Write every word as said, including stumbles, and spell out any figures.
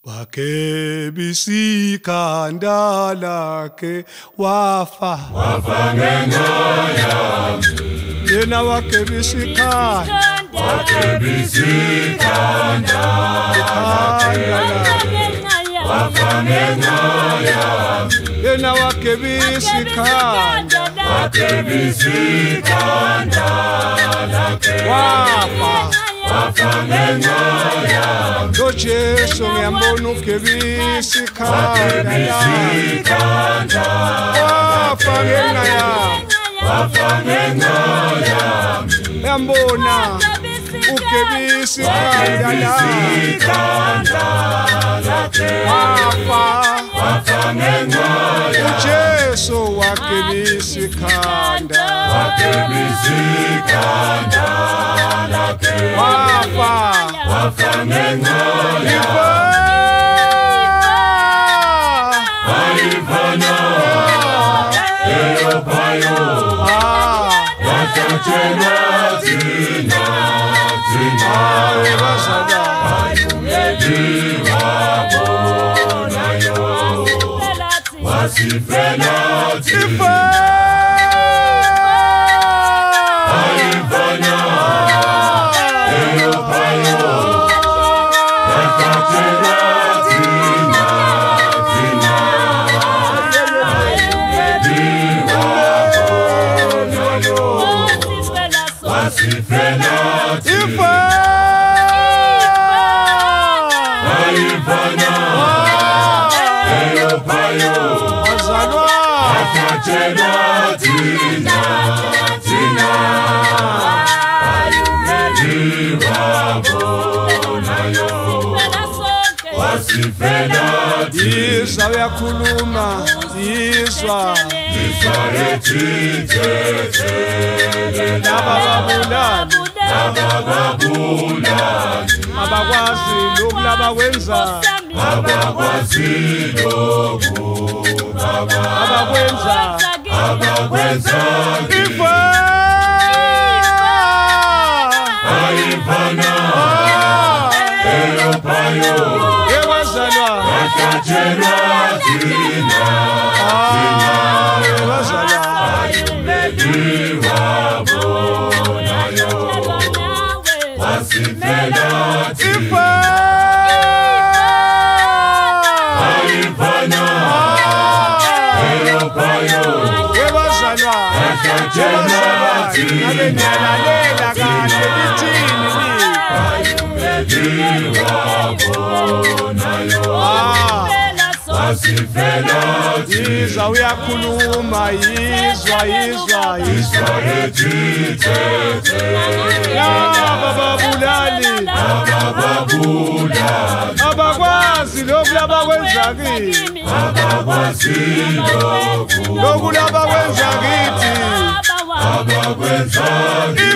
Wake bisikhanda lakhe wafa wafa ngenxa yami yena wake bisikhanda wake bisikhanda wafa ngenxa yami yena wake bisikhanda wake bisikhanda wafa wafa ngenxa yami lo Jesu ngiyambona ukebisikhanda wafa ngenxa yami wafa ngenxa yami ngiyambona ukebisikhanda wafa wafa ngenxa yami uJesu wakebisikhanda wakebisikhanda wafa wafa ngenxa yami ayivana eyopayo yatatshela thina thina ayungeliwabonayo wasifela thina ayivana eyopayo yatatshela thina thina ayungeliwabonayo wasifela thina ayivana eyopayo yatatshela thina thina ayungeliwabonayo wasifela yizwa uyakhuluma yizwa thina ethithethele ababulali abababulali abakwazi lokhu labakwenza abakwazi lokhu abakwenza abakwenza ifa ayivana eyopayo yewazalwa yatatshela thina thina yewazalwa ayungeliwabonayo wasifela thina ayivana eyopayo yewazalwa yatatshela thina nabengalalela kahle lithini ayungeliwabonayo wasifela thina yizwa uyakhuluma yizwa yizwa yizwa ethithethele ababulali abababulali abakwazi lokhu labakwenza kimi abakwazi lokhu lokhu labakwenza kithi abakwenza